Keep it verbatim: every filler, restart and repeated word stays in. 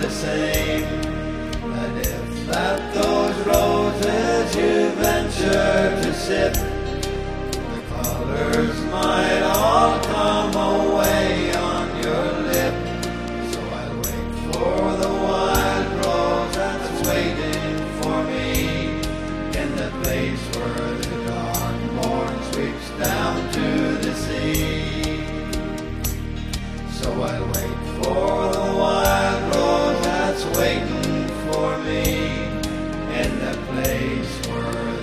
the same. And if that those roses you venture to sip, the colors might all come away on your lip. So I'll wait for the wild rose that's waiting for me in the place where the dawn morn sweeps down to the sea. So I'll wait for the wild rose that's waiting for me in the place where